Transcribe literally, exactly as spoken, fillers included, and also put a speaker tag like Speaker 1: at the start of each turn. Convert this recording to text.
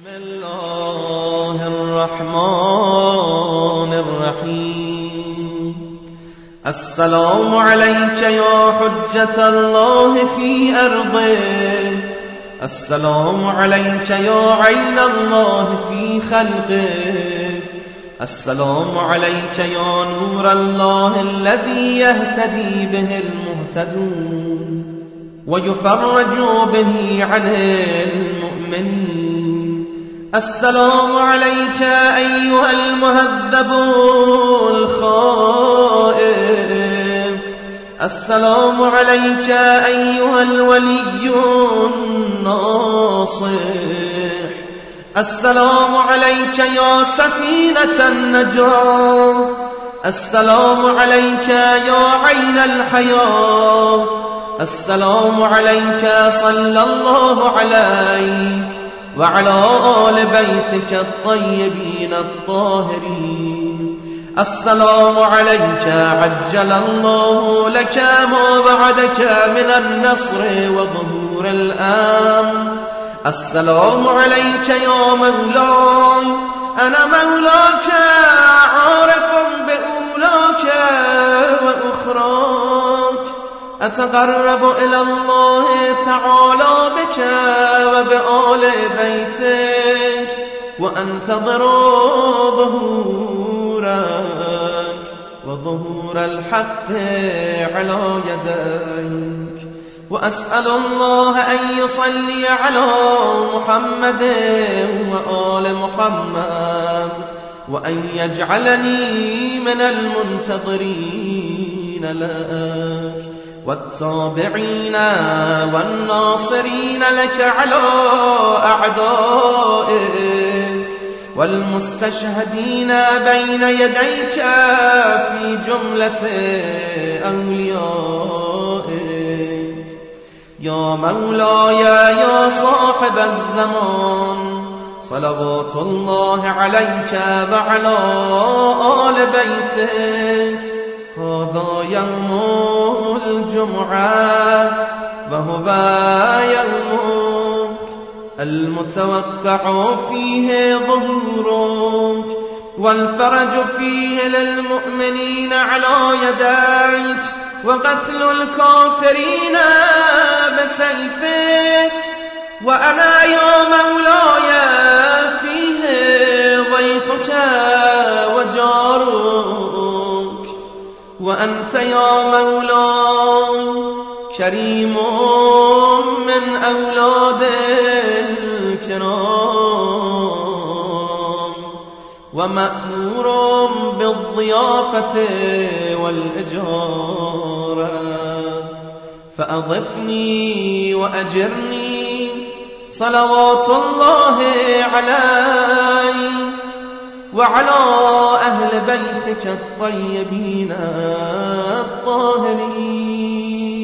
Speaker 1: الله الرحمن الرحيم. السلام عليك يا حجة الله في أرضه، السلام عليك يا عين الله في خلقه، السلام عليك يا نور الله الذي يهتدي به المهتدون ويفرج به عن المؤمنين. السلام عليك أيها المهذب الخائف، السلام عليك أيها الولي الناصح، السلام عليك يا سفينة النجاة، السلام عليك يا عين الحياة، السلام عليك صلى الله عليك وعلى آل بيتك الطيبين الطاهرين. السلام عليك عجل الله لك ما بعدك من النصر وظهور الأمن. السلام عليك يا مولاي، أنا مولاك عارف بأولاك وأخراك، أتقرب إلى الله تعالى بك وبآل بيتك وأنتظر ظهورك وظهور الحق على يديك. وأسأل الله أن يصلي على محمد وآل محمد، وأن يجعلني من المنتظرين لك والتابعين والناصرين لك على أعدائك والمستشهدين بين يديك في جملة أوليائك. يا مولاي يا صاحب الزمان، صلوات الله عليك وعلى آل بيتك. هذا يوم الجمعة وهو يومك المتوقع فيه ظهورك والفرج فيه للمؤمنين على يديك وقتل الكافرين بسيفك. وأنا يا مولاي فيه ضيفك وجارك، وأنت يا مولاي كريم من أولاد الكرام ومأمور بالضيافة والإجارة، فأضفني وأجرني صلوات الله عليك وعلى أهل بيتك الطيبين الطاهرين.